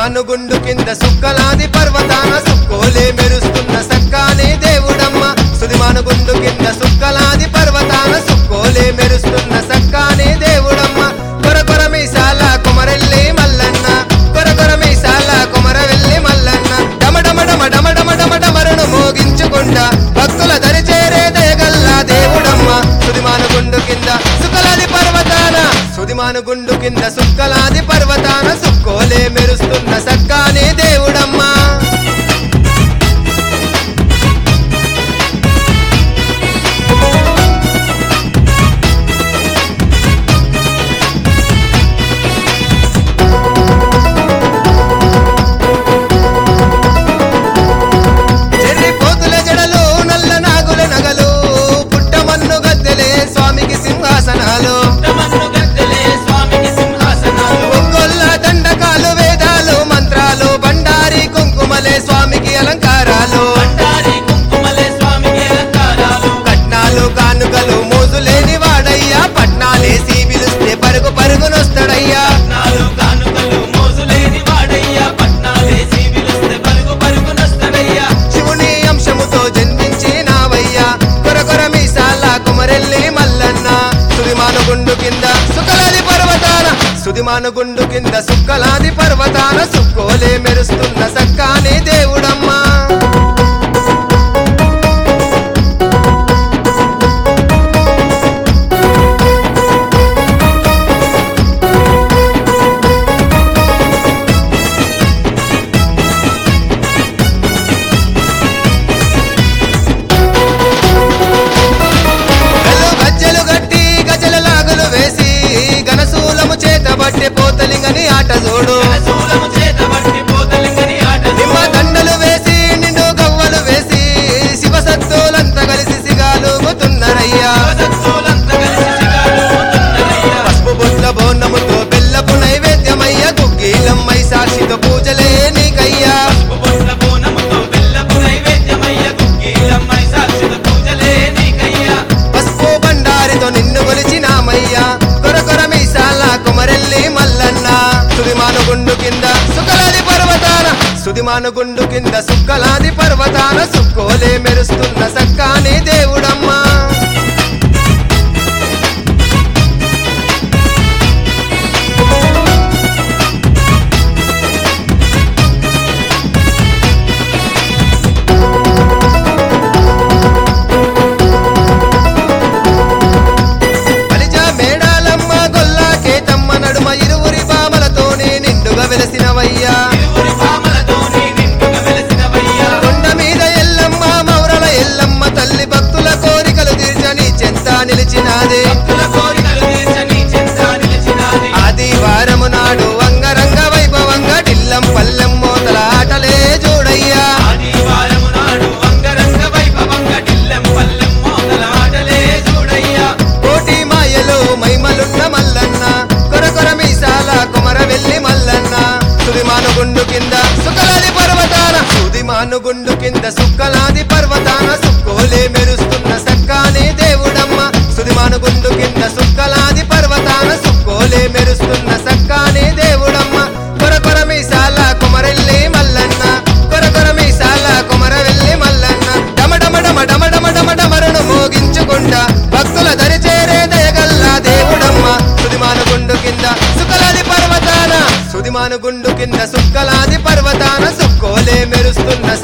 సుదిమానుగుండు కింద సుక్కలాది పర్వతాన సుక్కోలే మెరుస్తున్న సక్కానే దేవుడమ్మ సుదిమానుగుండు కింద సుక్కలాది పర్వతాన సుక్కోలే మెరుస్తున్న సక్కానే దేవుడమ్మ కొరకొర మీసాల కొమరెల్లి మల్లన్న కొరకొర మీసాల కొమరవెల్లి మల్లన్న డమడమడమడమడమడమడమరును మోగించుకుంటా భక్తుల దరి చేరే దయగల్లా దేవుడమ్మ సుదిమానుగుండు కింద సుక్కలాది పర్వతాన సుదిమానుగుండు కింద సుక్కలాది పర్వతాన సుక్కోలే మెరుస్తున్న సక్కానే దేవుడమ్మ సింహాసనాలు ఒంగొల్ల దండకాలు వేదాలు మంత్రాలు బండారి కుంకుమలే స్వామికి అలంకారాలు కట్నాలు కానుకలు మోజులేని వాడయ్యా పట్నాలేసి పిలుస్తే పరుగు పరుగునొస్తాడయ్యా శివుని అంశముతో జన్మించినావయ్యా కొరకొర మీసాల కొమరెల్లి మల్లన్న సుదిమానుగుండు కింద సుక్కలాది పర్వతాన సుదిమానుగుండు కింద సుక్కలాది పర్వతాన సుక్కోలే మెరుస్తున్న సక్కానే దేవుడమ్మ చేతబట్టి పోతలింగని ఆట చూడు నిమ్మ దండలు వేసి నిండు గవ్వలు వేసి శివసత్తులంతా కలిసి సిగాలుగుతున్నారయ్యా పసుపు బొట్ల బోన్నముతో బెల్లపు నైవేద్యమయ్య గుగ్గీలమ్మై సాక్షితో పూజలే నీకయ్యా పసుపు బండారితో నిన్ను కొలిచినామయ్యా కొరకొర మీసాల కొమరెల్లి మల్లన్న సుదిమానుగుండు కింద సుక్కలాది పర్వతాన సుదిమానుగుండు కింద సుక్కలాది పర్వతాన సుక్కోలే మెరుస్తున్న సక్కానే దేవుడమ్మ ఇరువురి బామలతోనే నిండుగా వెలసినవయ్యా కొండ మీద ఎల్లమ్మ మౌరల ఎల్లమ్మ తల్లి భక్తుల కోరికలు తీర్చని చెంత నిలిచినాదే ఆదివారము నాడు అంగరంగ వైభవంగా ఢిల్లం పల్లెం మోతల ఆటలే చూడయ్యా కోటి మాయలు మైమలున్న మల్లన్న కొరకొర మీసాల కొమరవెల్లి మల్లన్న సుదిమానుగుండు కింద సుక్కలాది పర్వతాన సుదిమానుగుండు కింద సుక్కలాది పర్వతాన సుక్కోలే మెరుస్తున్న సక్కానే దేవుడమ్మ సుదిమానుగుండు కింద సుక్కలాది పర్వతాన సుక్కోలే మెరుస్తున్న సక్కానే దేవుడమ్మ కొరకొర మీసాల కొమరెల్లి మల్లన్న కొరకొర మీసాల కొమరవెల్లి మల్లన్న డమడమడమడమడమడమరును మోగించుకుంటా భక్తుల దరి చేరే దయగల్లా దేవుడమ్మ సుదిమానుగుండు కింద సుక్కలాది పర్వతాన సుదిమానుగుండు కింద సుక్కలాది పర్వతాన సుక్కోలే మెరుస్తున్న